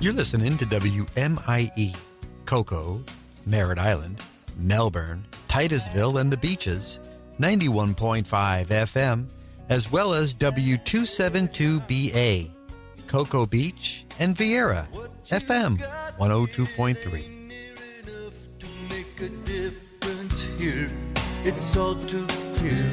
You're listening to WMIE, Cocoa, Merritt Island, Melbourne, Titusville, and the Beaches, 91.5 FM, as well as W272BA, Cocoa Beach, and Vieira, FM 102.3. It's all too clear.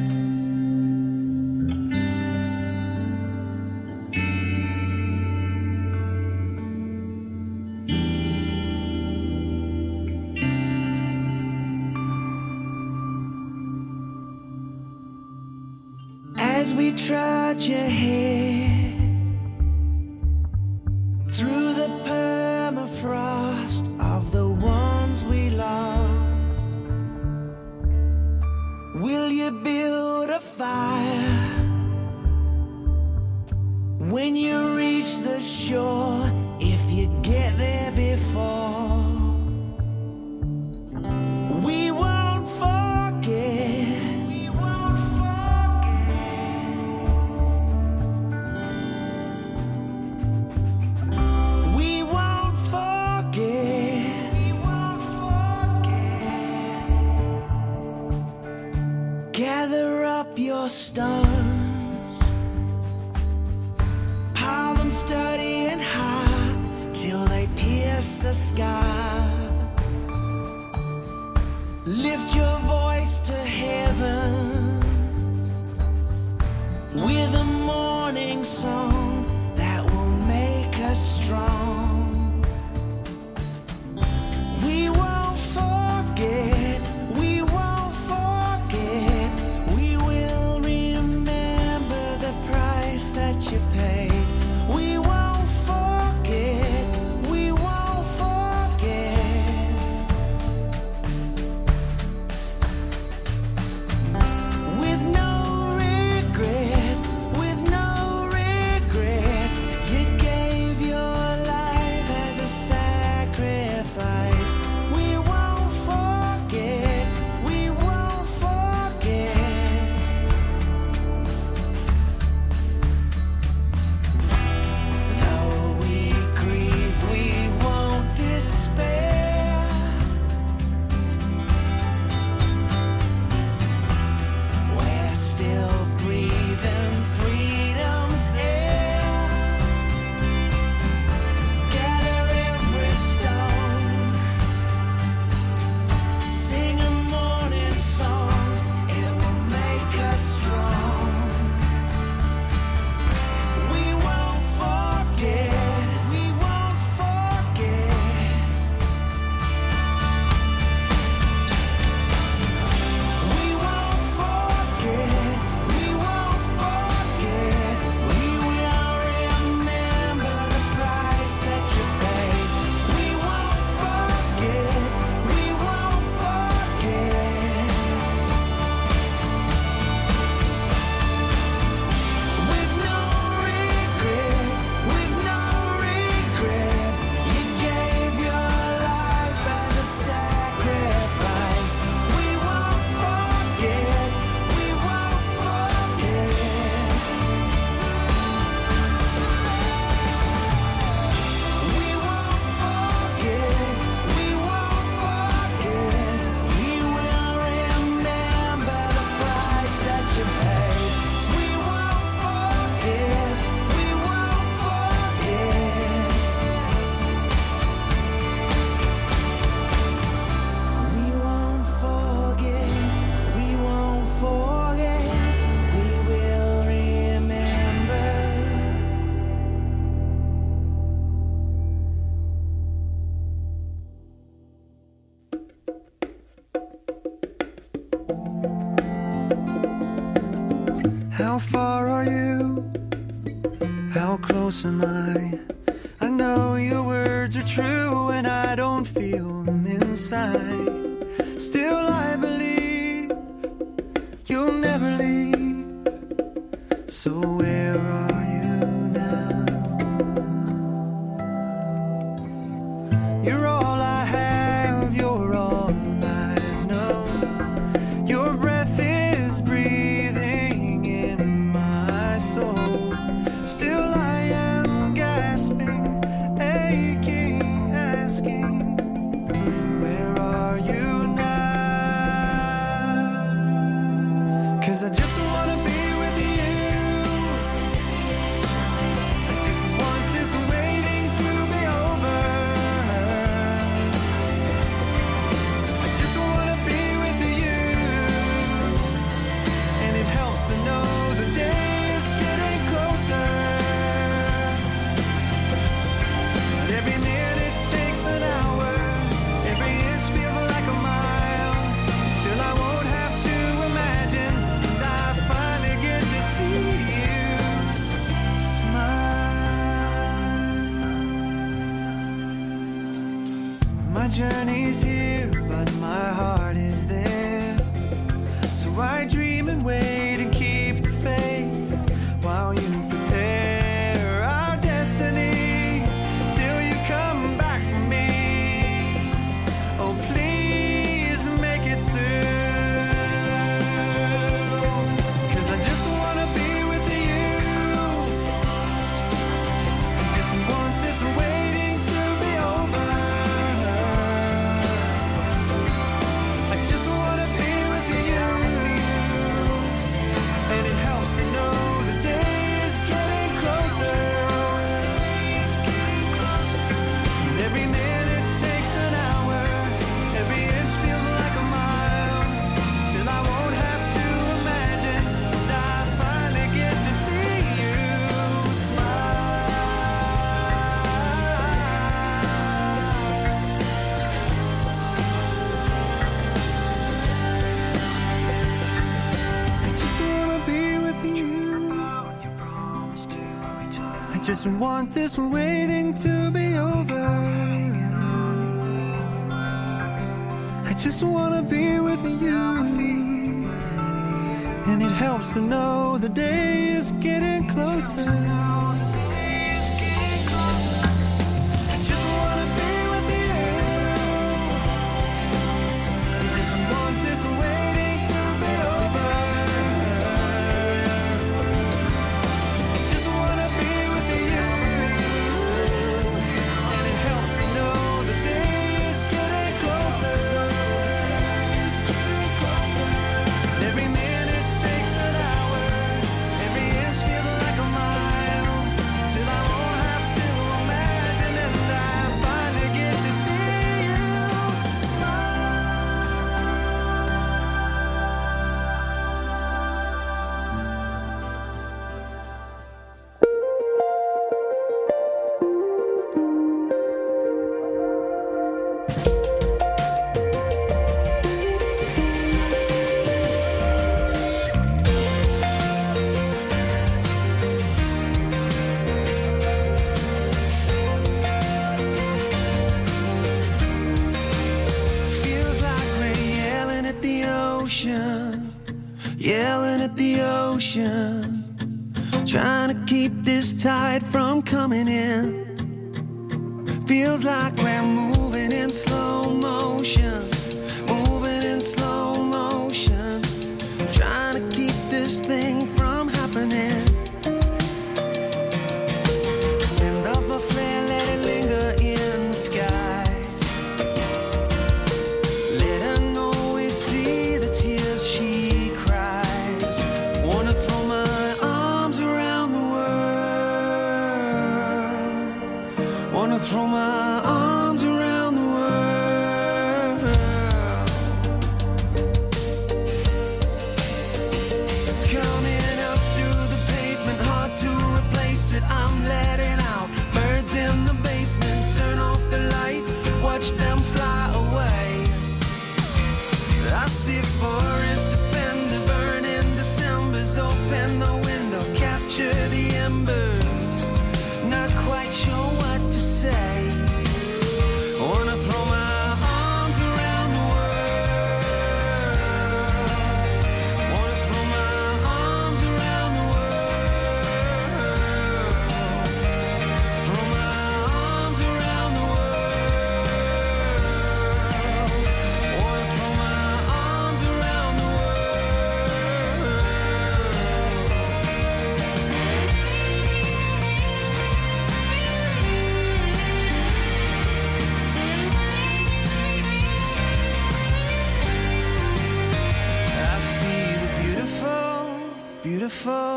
As we trudge ahead through the permafrost of the ones we lost, will you build a fire when you reach the shore, if you get there before? We won't forget. We won't forget. We won't forget. We won't forget. Gather up your stones, pile them sturdy and high till they pierce the sky. Lift your voice to heaven with a morning song that will make us strong. We won't forget, we won't forget. We will remember the price that you paid. We won't forget, we won't forget. With no regret, with no regret, you gave your life as a sacrifice. We won't forget, we won't forget. Though we grieve, we won't despair. We're still breathing freedom's air. Gather every stone, sing a morning song, it will make us strong. We won't forget, we won't forget. We won't forget, we won't forget. We will remember the price that you paid. We won't forget, we won't forget. With no regret, with no regret, you gave your life as a sacrifice. We won't forget, we won't forget. We won't forget, we won't forget. We will remember the price that you paid. We won't forget, we won't forget. We won't forget, we won't forget. We will remember. How far are you? How close am I? I know your words are true and I don't feel them inside. Still I believe you'll never leave. So where are you now? You're all I have, you're all I've known. Your breath is breathing in my soul. Still I am gasping asking, where are you now? 'Cause I just wanna be with you. I just want this waiting to be over. I just wanna be with you. And it helps to know the day is getting closer. Every minute takes an hour. Every inch feels like a mile. Till I won't have to imagine. And I finally get to see you smile. My journey's here, but my heart is there. So I dream and wait and keep the faith while you prepare our destiny till you come back for me. Oh, please make it soon. 'Cause I just wanna be with you. I just want this waiting to be over. I just wanna be with you. And it helps to know the day is getting closer. And every minute takes an hour. Every inch feels like a mile. Till I won't have to imagine. And I finally get to see you smile. I just wanna be with you. I just want this waiting to be over. I just wanna be with you. And it helps to know the day is getting closer. I just wanna be with you. I just want this waiting to be over. I just wanna be with you. And it helps to know the day is getting closer. Every minute takes an hour. Every inch feels like a mile. Till I won't have to imagine. And I finally get to see you smile. Feels like we're yelling at the ocean, yelling at the ocean, trying to keep this tide from coming in. Feels like we're moving in slow motion, moving in slow motion, trying to keep this thing from happening. Send up a flare, let it linger in the sky. Let her know we see the tears she cries. Wanna throw my arms around the world. Wanna throw my arms around the world. It's coming up through the pavement, hard to replace it. I'm letting out birds in the basement. Turn off the light, watch them fly away. I see forest defenders burning Decembers. Open the window, capture the embers. Not quite sure what to say.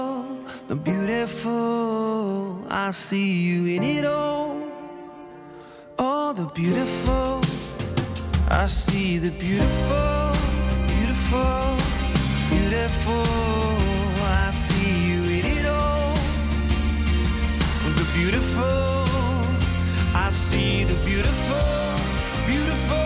the beautiful. I see you in it all. Oh, the beautiful. I see the beautiful, beautiful, beautiful. I see you in it all. The beautiful. I see the beautiful, beautiful.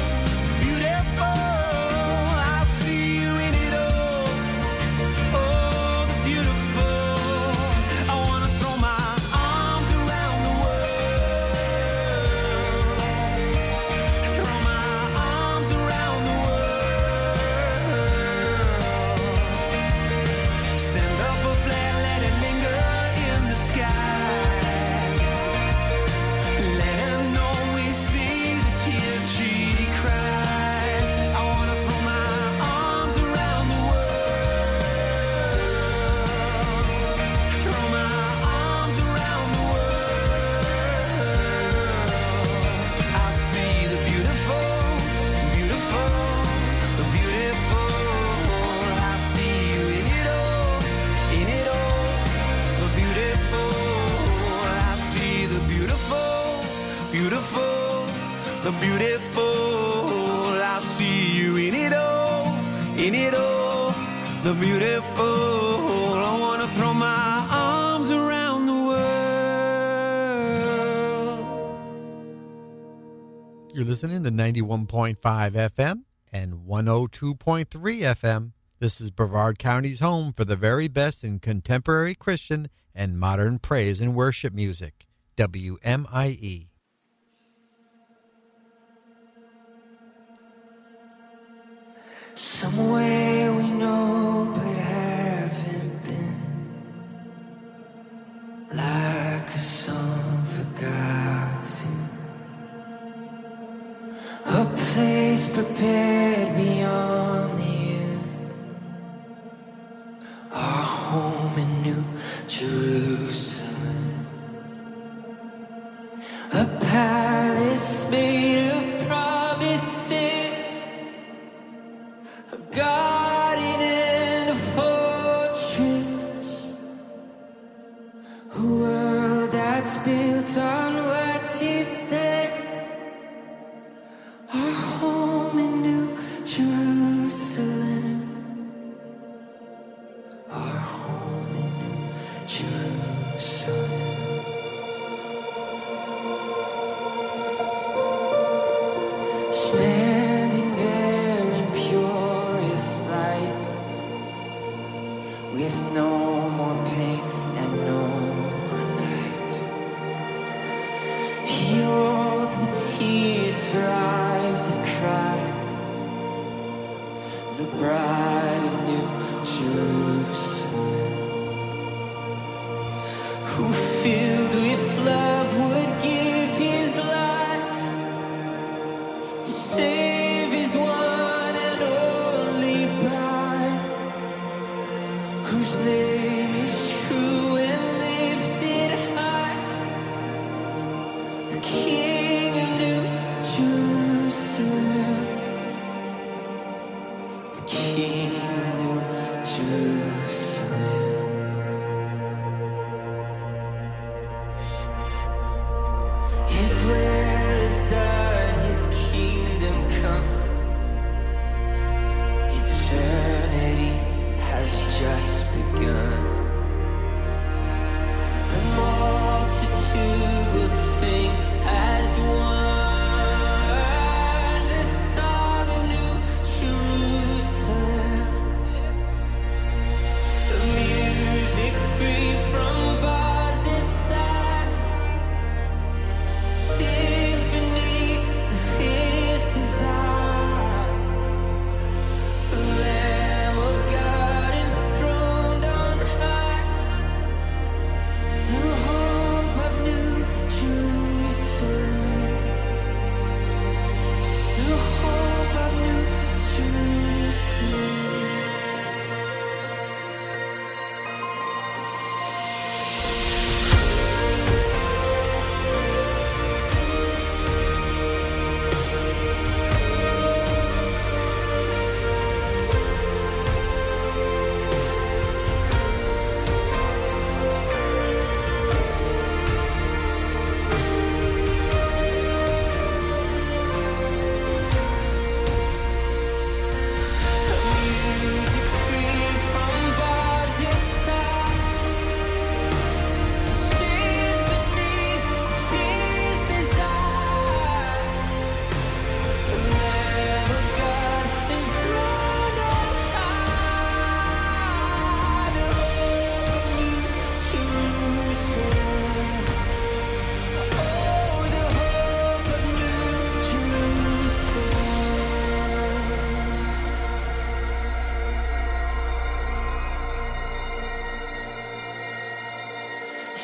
The beautiful, I see you in it all, the beautiful. I wanna throw my arms around the world. You're listening to 91.5 FM and 102.3 FM. This is Brevard County's home for the very best in contemporary Christian and modern praise and worship music. WMIE. Somewhere we know but haven't been, like a song forgotten, a place prepared beyond the end, our home in New Jerusalem, a palace made of promises, a garden and a fortress, a world that's built on what she said, our home in New Jerusalem, our home in New Jerusalem. Standing there in purest light, with no more pain and no more night. You're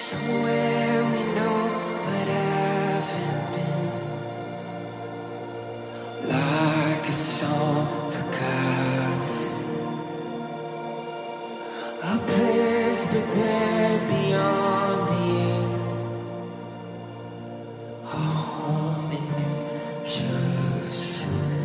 somewhere we know but haven't been, like a song forgotten, a place prepared beyond the end, our home in New Jerusalem.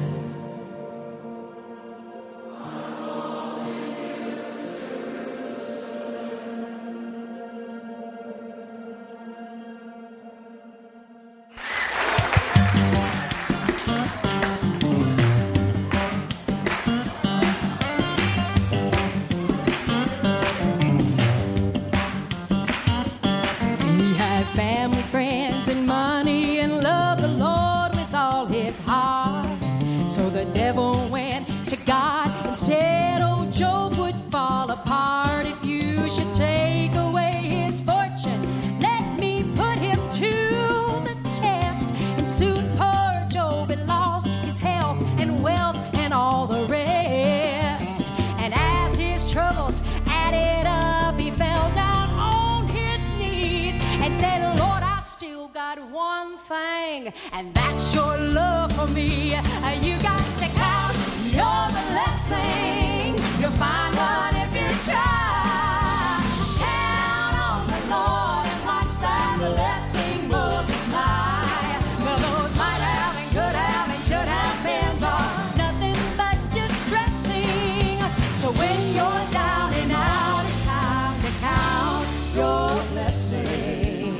He had family, friends, and money, and loved the Lord with all his heart. So the devil went to God and said, "Oh, Job would fall apart if you should take away his fortune. Let me put him to the test." And soon poor Job had lost his health and wealth and all the rest. And as his troubles added up, he fell down on his knees and said, "Lord, I still got one thing, and that's your love for me. You got to count your blessings. You'll find one if you try. Count on the Lord and watch that blessing multiply." Well, those might have and could have and should have beens are nothing but distressing. So when you're down and out, it's time to count your blessings.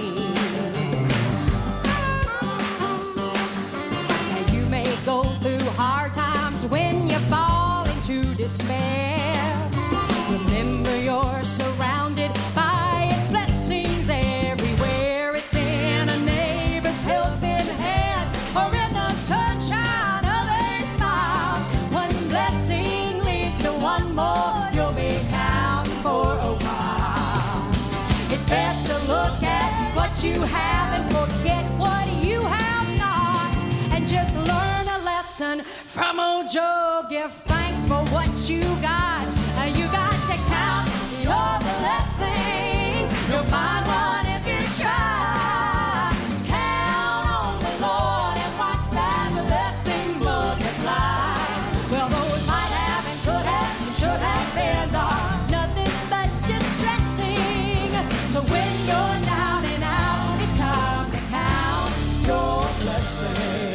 And you may go through hard times when you fall into despair. Remember, you're surrounded by his blessings everywhere. It's in a neighbor's helping hand or in the sunshine of a smile. One blessing leads to one more. You'll be counting for a while. It's best to look at what you have and forget what you have not, and just learn a lesson from old Job. Give thanks for what you got. You got to count your blessings. You'll find one if you try. Count on the Lord and watch that blessing multiply. Well, those might have and could have and should have beens are nothing but distressing. So when you're down and out, it's time to count your blessings.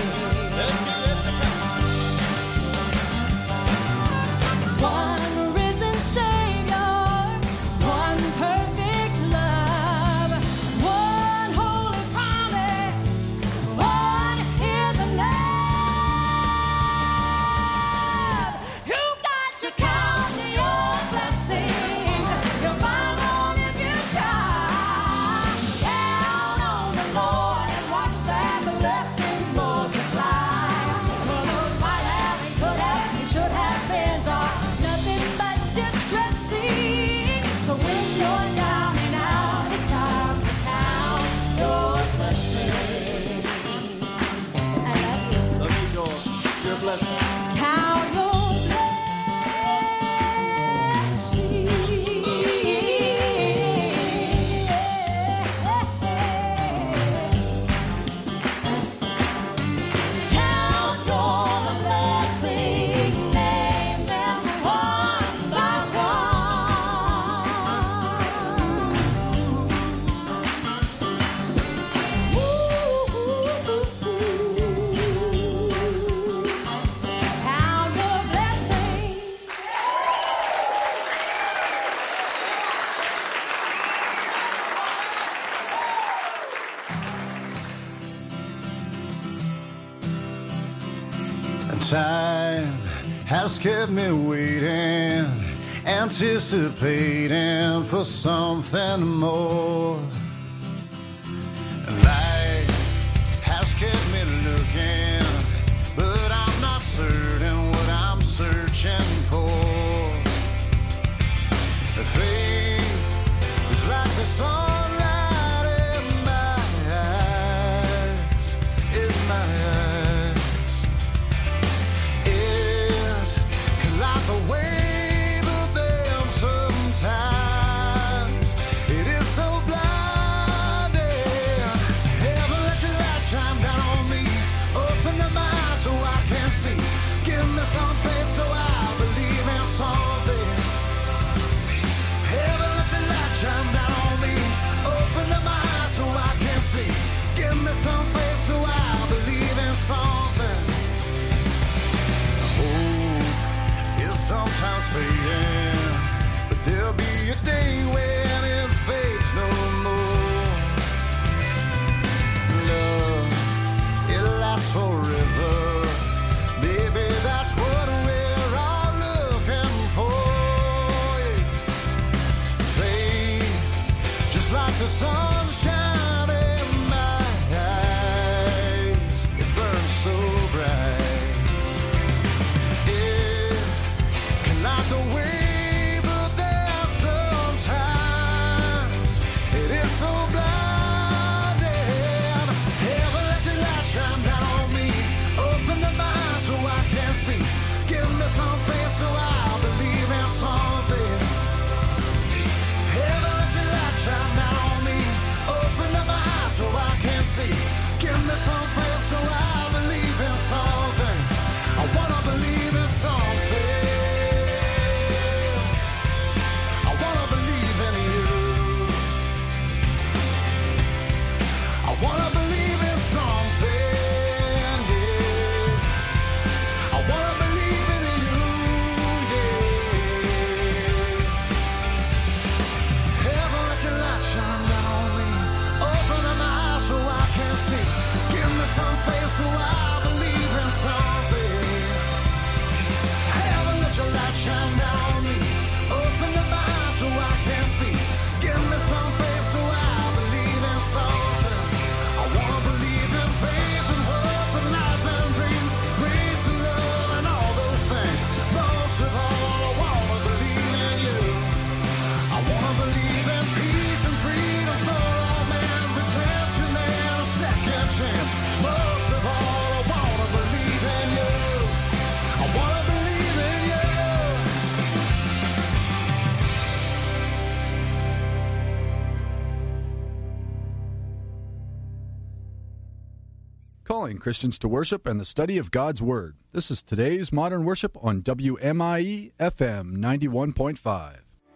One risen Savior, one perfect love, one holy promise, one is enough. You got to count your blessings. You'll find one if you try. Count on the Lord and watch that blessing multiply. Well, those might have and could have and should have beens are nothing but distressing. So when you're down and out, it's time to count your blessings. I love you. Love you, Joel. You're a blessing. Count your blessings. Count your blessings. Name them one by one. Count your blessings. And time has kept me waiting, anticipating for something more. And life has kept me looking, but I'm not certain what I'm searching for. Faith is like the sunlight in my eyes, in my eyes. It can light the way, but then sometimes it is so fading, but there'll be a day when it fades no more. Love, it lasts forever. Maybe that's what we're all looking for. Faith, just like the sunshine in my eyes, it burns so bright. Not the way, but then sometimes it is so blinding. Heaven, let your light shine down on me. Open the mind so I can see. Give me some faith so I'll believe in something. Heaven, let your light shine down on me. Open the mind so I can see. Give me some faith so I'll believe in something. I wanna believe in something. Wanna believe in something, yeah. I wanna believe in you, yeah. Heaven, let your light shine down on me. Open my eyes so I can see. Give me some faith so I believe in something. Heaven, let your light shine down on me. Open my eyes so I can see. Give me some faith so I believe in something. I wanna believe in faith and hope and life and dreams, grace and love and all those things. Most of all, I wanna believe in you. I wanna believe in peace and freedom for all men, redemption and a second chance. Most of all, I wanna believe in you. I wanna believe in you. Calling Christians to worship and the study of God's Word. This is today's Modern Worship on WMIE FM 91.5.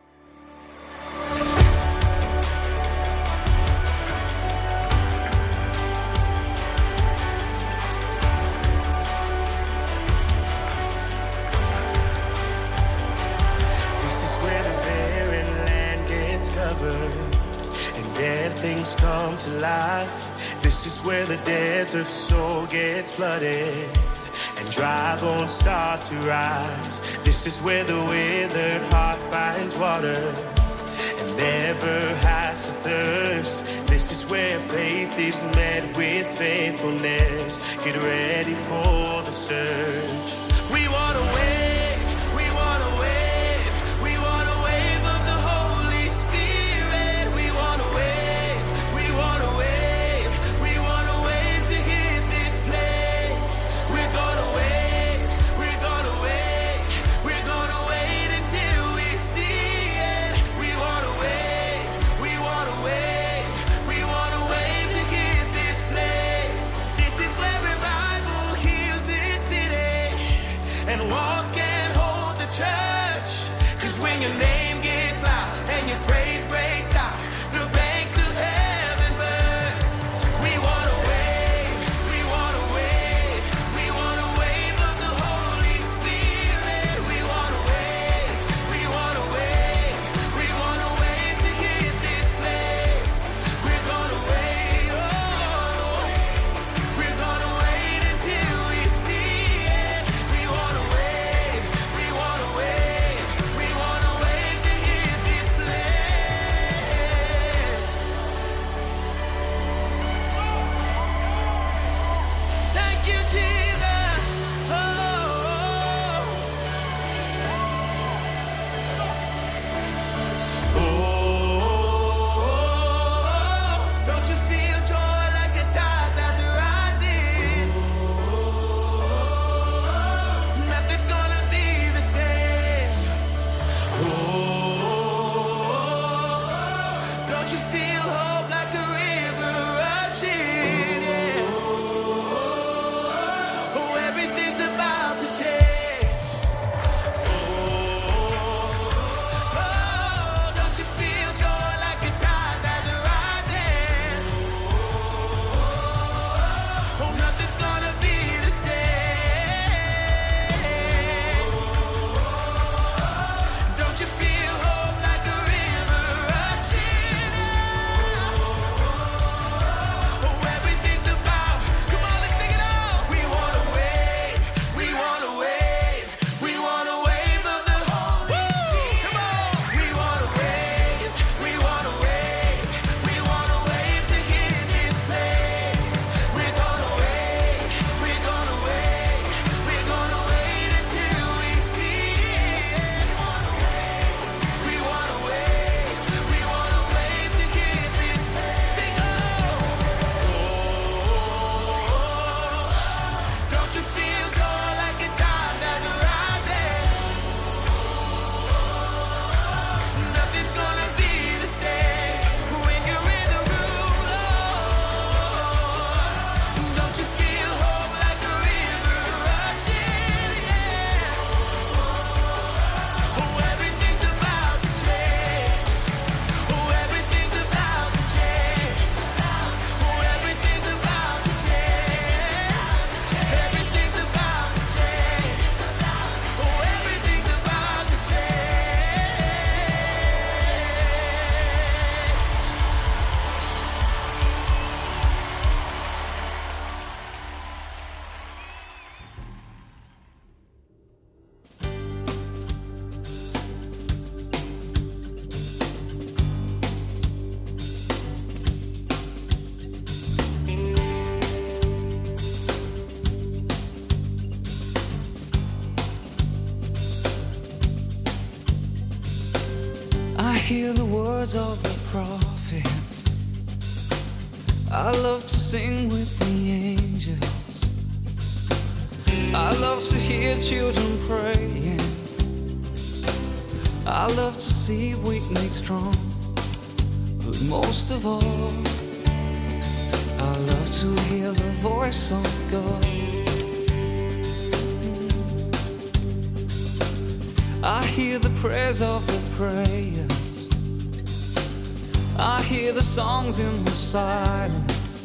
This is where the barren land gets covered and dead things come to life. This is where the desert soul gets flooded and dry bones start to rise. This is where the withered heart finds water and never has to thirst. This is where faith is met with faithfulness. Get ready for the surge. We want to wave, we want to wave, we want to wave of the Holy Spirit. We want to wave, we want to wave, we want to wave to hit this place. We're gonna wait, we're gonna wait, we're gonna wait until we see it. We wanna wait, we wanna wait, we wanna wait to hit this place. This is where revival heals this city, and walls can't hold the church. 'Cause when your name gets loud and your praise breaks out, the banks of heaven burst. We wanna wave, we wanna wave, we wanna wave of the Holy Spirit. We wanna wave, we wanna wave, we wanna wave to hit this place. We're gonna wait, oh, we're gonna wait until we see it. We wanna wave, we wanna wave, we wanna wave to hit this place. Thank you, Jesus. Oh, don't you feel joy like a tide that's rising? Nothing's gonna be the same. Don't you feel hope like a river rushing? Yeah. Oh, everything's about to change. Oh, don't you feel joy like a tide that's rising? Oh, nothing's gonna be the same. words of the prophet. I love to sing with the angels. I love to hear children praying. I love to see weak made strong. But most of all, I love to hear the voice of God. I hear the prayers of the prayers. I hear the songs in the silence.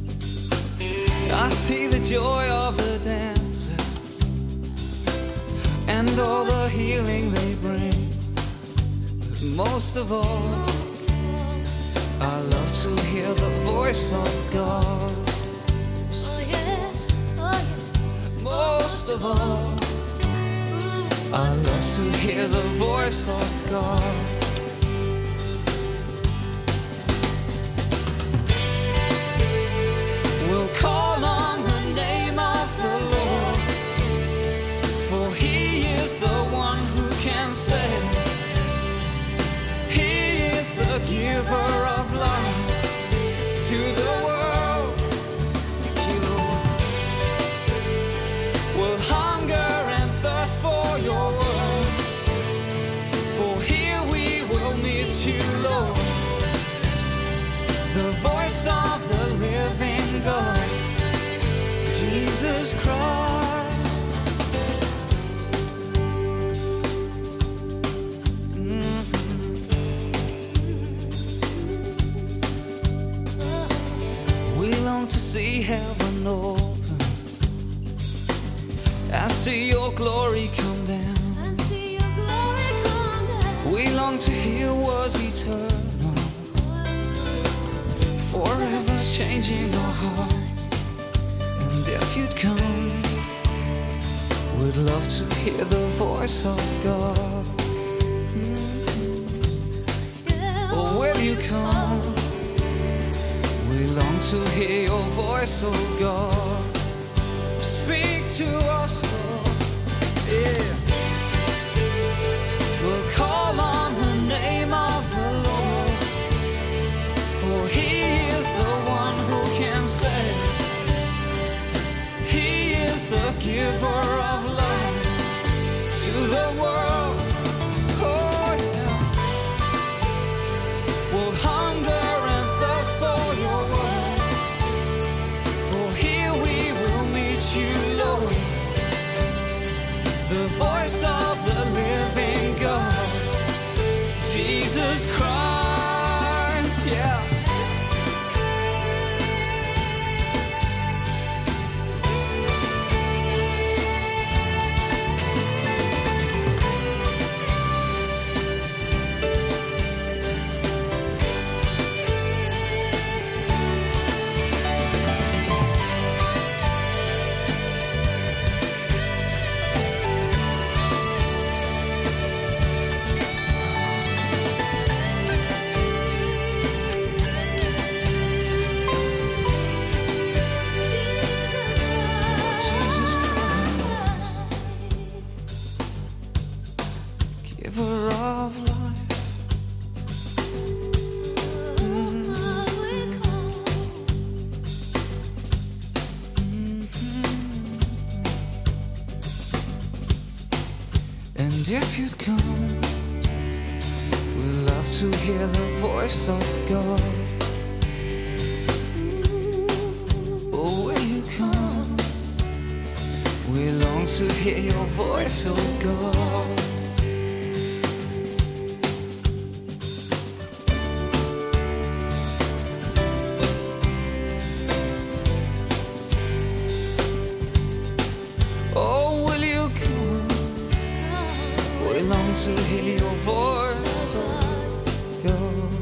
I see the joy of the dancers and all the healing they bring. But most of all, I love to hear the voice of God. Most of all, I love to hear the voice of God. We'll call on the name of the Lord, for He is the one who can save. He is the giver of life to the world. We'll hunger and thirst for your word, for here we will meet you, Lord. The voice of the living God, Jesus Christ. We long to see heaven open. I see your glory come down. We long to hear words eternal, forever changing our hearts. And if you'd come, we'd love to hear the voice of God. Oh, will you come? We long to hear your voice, oh God. Speak to us, Lord. Yeah. We'll call on the name of the Lord, for He is the one who can save. He is the giver of life to the world. Oh yeah. We'll hunger and thirst for your word, for here we will meet you, Lord. The voice of the living God, Jesus Christ, yeah. If you'd come, we'd love to hear the voice of God. Oh, will you come? We long to hear your voice, oh God. Oh, will you come? We long to hear your voice, oh God.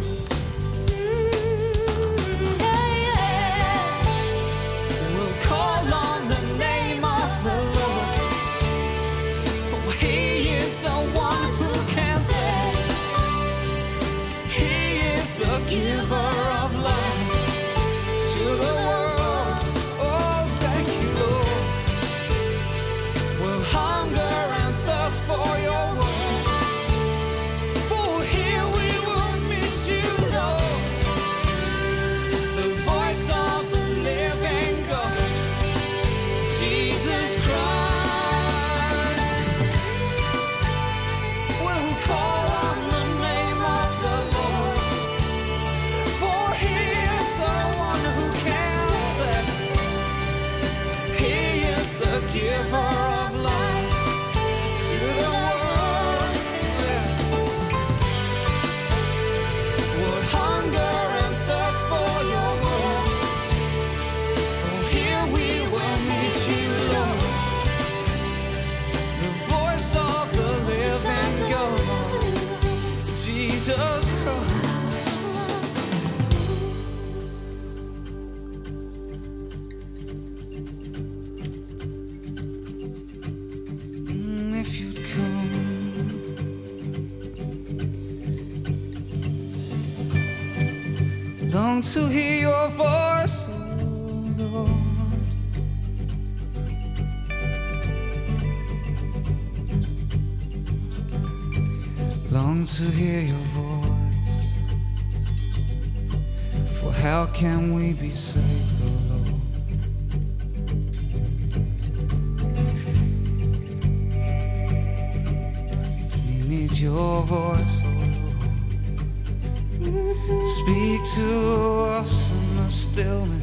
We'll call on the name of the Lord, for He is the one who can save. He is the giver of life to the world. Oh, thank you, Lord. We'll hunger and thirst for your word, for here we will meet long to hear your voice, oh Lord. Long to hear your voice, for how can we be saved, oh Lord? We need your voice, oh Lord. Speak to us in the stillness.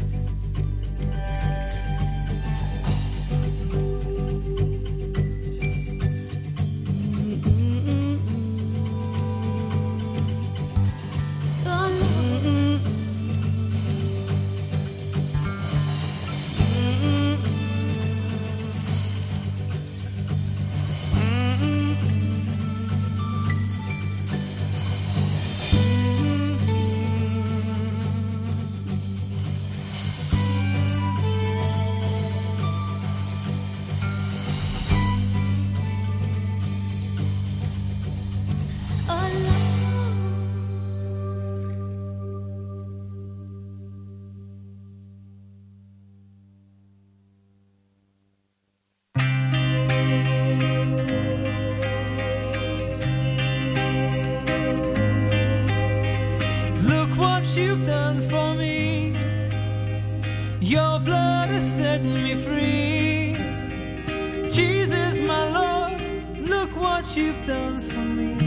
You've done for me. Your blood has set me free. Jesus, my Lord, look what you've done for me.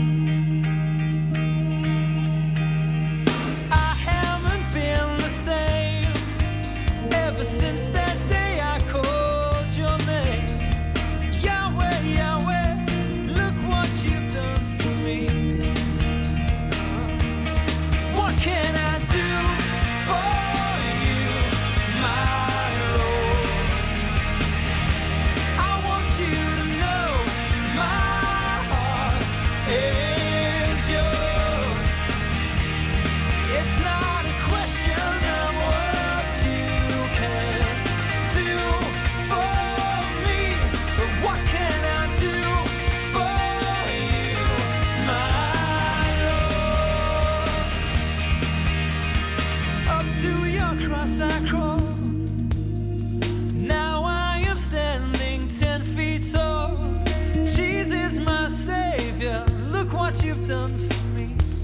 I haven't been the same ever since that day I called your name. Yahweh, Yahweh, look what you've done for me. What can I you've done for me.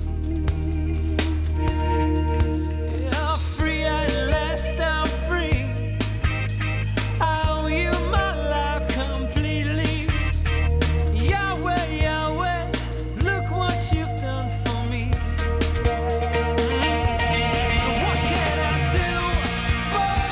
Yeah, free at last, I'm free. I owe you my life completely. Yahweh, Yahweh, look what you've done for me. What can I do for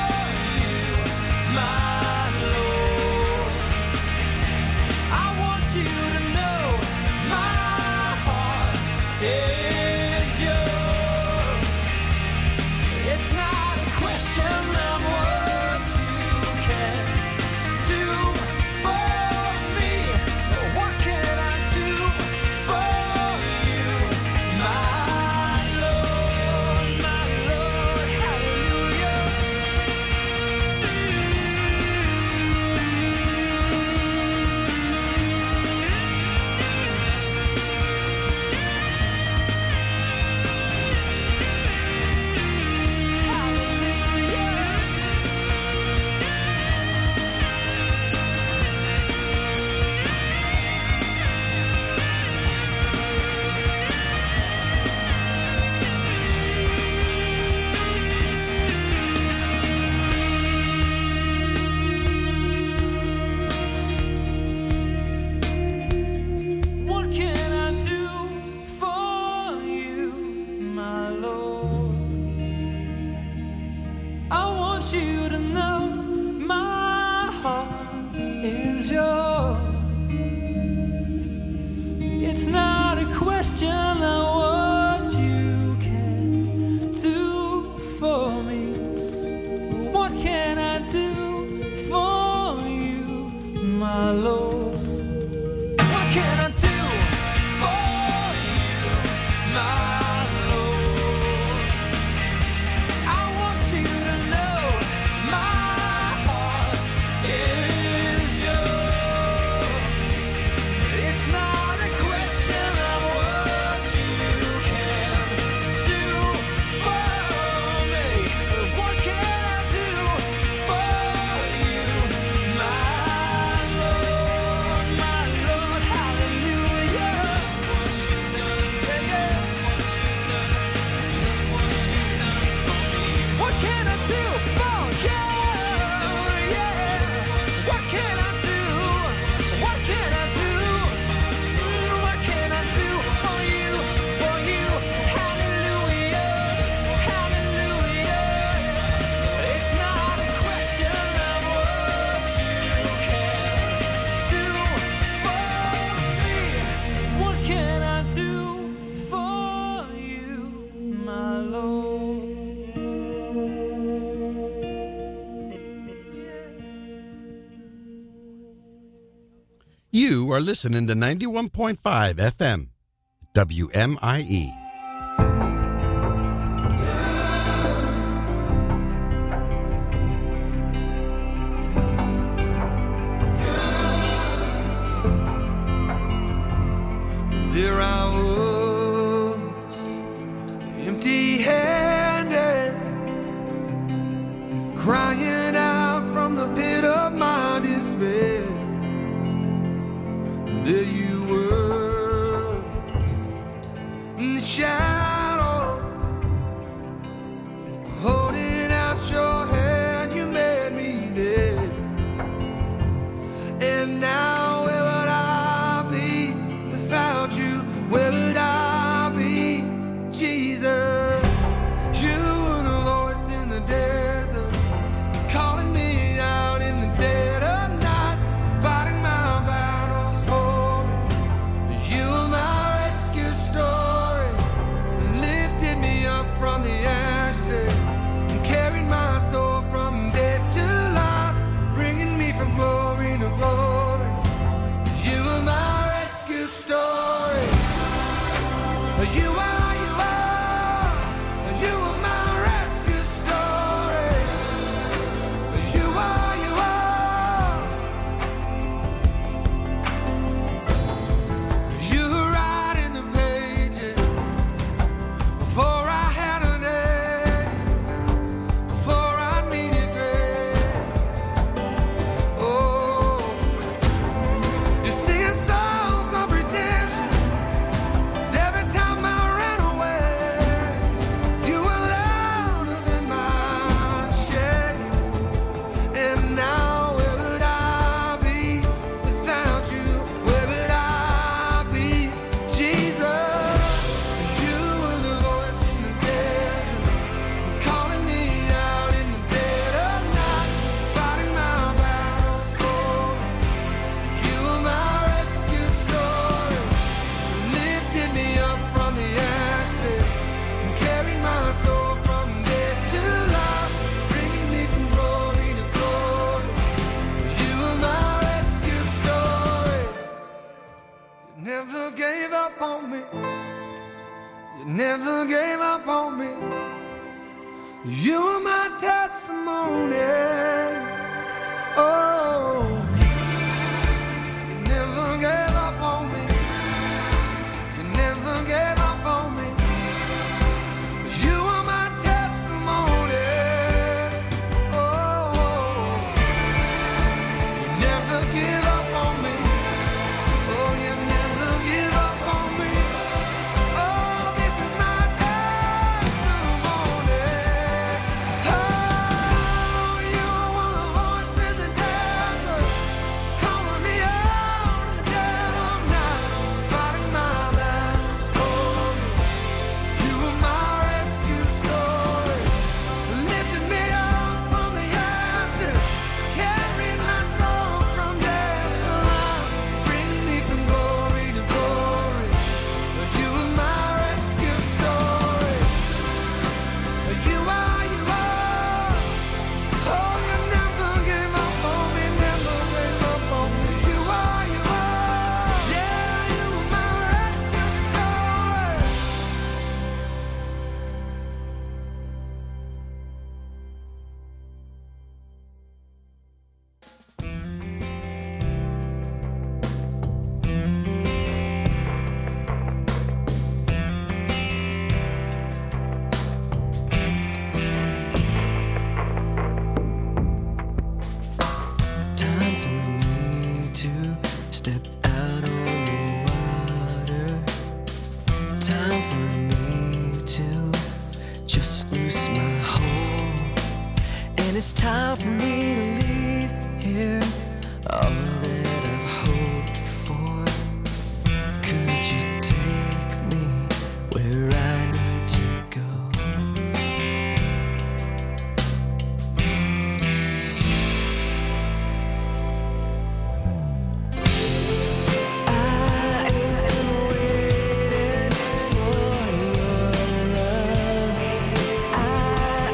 are listening to 91.5 FM, WMIE. There I was, empty-handed, crying out from the pit of my despair. There you were, in the shadows, holding out your hand, you made me there. And now where would I be without you? Where would I be, Jesus? You were the voice in the desert, calling me out in the dead of night, fighting my battles for me. You were my rescue story, lifted me up from the ashes, and carried my soul from death to life, bringing me from glory to glory. You were my rescue story. You are, you are my rescue story. You are, you were writing the pages before I had a name, before I needed grace. Oh, you're singing songs of redemption. 'Cause every time I ran away, you were louder than my shame. And now where would I be without you? Where would I be, Jesus? You were the voice in the desert, calling me out in the dead of night, fighting my battles for me. You were my rescue story, lifted me up from the ashes, and carried my soul from death to life, bringing me from glory to glory. You were my rescue story. You never gave up on me. You never gave up on me. You were my testimony. Oh, you never gave up on me. You never gave up on me. You were my testimony. Oh, you never give up on me. Oh, you never give up on me. Oh, this is my testimony. Oh, you were the voice in the desert, calling me out in the dead of night, fighting my battles for me. You were my rescue story, lifted me up from the ashes, carried my soul from death to life, bringing me from glory to glory. You were my rescue story. You are, oh, you never gave up on me, never gave up on me. You are, yeah, you were my rescue story. Time for me to step out on the water. Time for me to just loose my hold. And it's time for me to leave here all that I've hoped for. Could you take me where I need to go?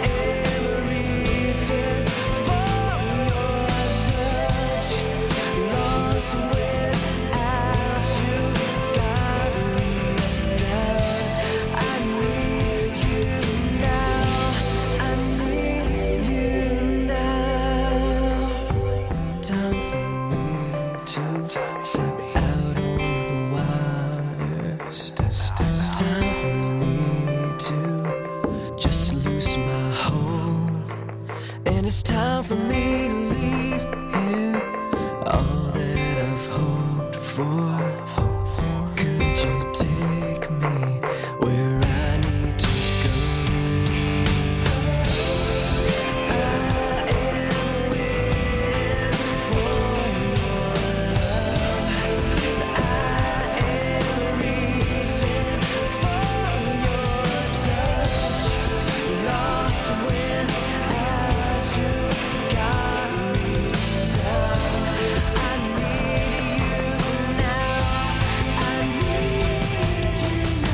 Love it's time for me to leave here. All that I've hoped for. Could you take me where I need to go? I am waiting for your love. I am reaching for your touch. Lost without you, God reached down. I need you now. I need you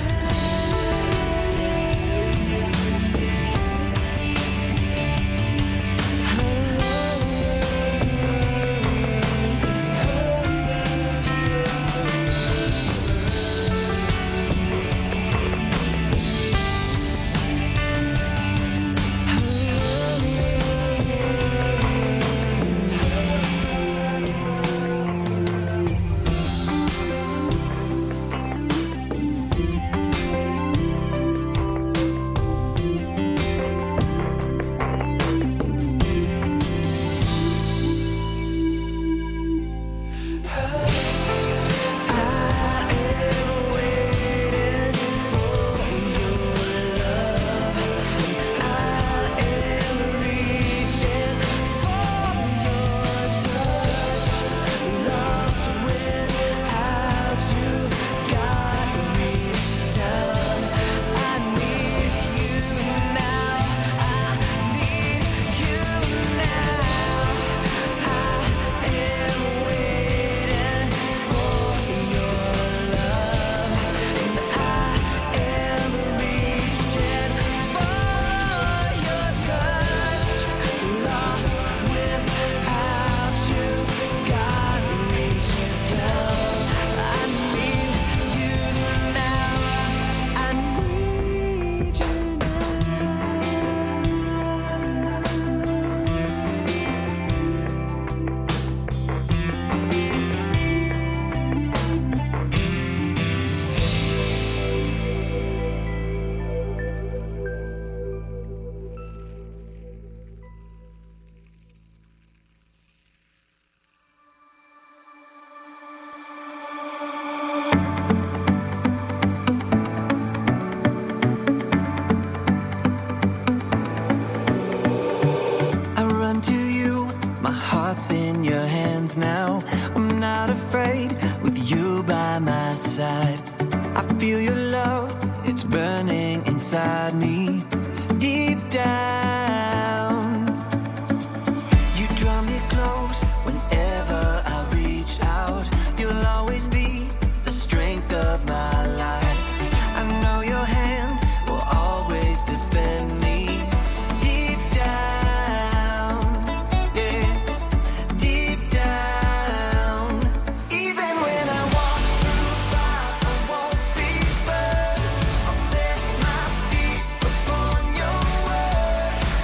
in your hands now. I'm not afraid with you by my side. I feel your love, it's burning inside me. Deep down, you draw me close whenever I reach out. You'll always be the strength of my life. I know your hand will always defend me. Deep down, yeah. Deep down, even when I walk through fire, I won't be burned. I'll set my feet upon your word.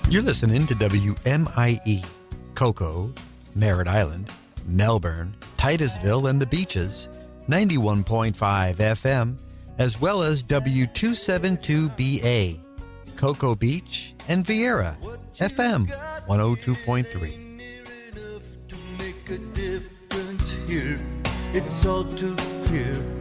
You're listening to WMIE, Cocoa, Merritt Island, Melbourne, Titusville, and the Beaches, 91.5 FM, as well as W272BA, Cocoa Beach, and Vieira, FM 102.3. It's all too clear.